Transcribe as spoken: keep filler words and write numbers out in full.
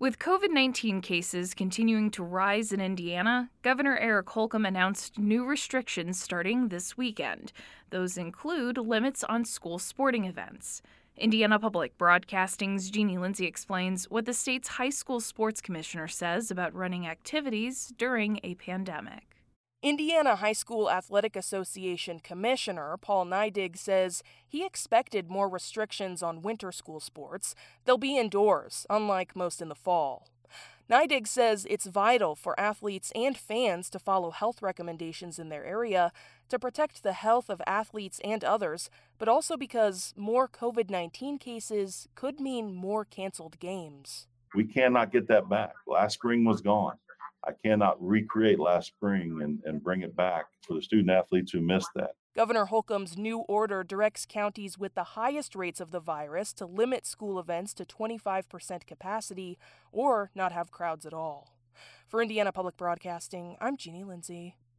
With COVID nineteen cases continuing to rise in Indiana, Governor Eric Holcomb announced new restrictions starting this weekend. Those include limits on school sporting events. Indiana Public Broadcasting's Jeannie Lindsay explains what the state's high school sports commissioner says about running activities during a pandemic. Indiana High School Athletic Association Commissioner Paul Neidig says he expected more restrictions on winter school sports. They'll be indoors, unlike most in the fall. Neidig says it's vital for athletes and fans to follow health recommendations in their area to protect the health of athletes and others, but also because more COVID nineteen cases could mean more canceled games. We cannot get that back. Last spring was gone. I cannot recreate last spring and, and bring it back for the student athletes who missed that. Governor Holcomb's new order directs counties with the highest rates of the virus to limit school events to twenty-five percent capacity or not have crowds at all. For Indiana Public Broadcasting, I'm Jeannie Lindsay.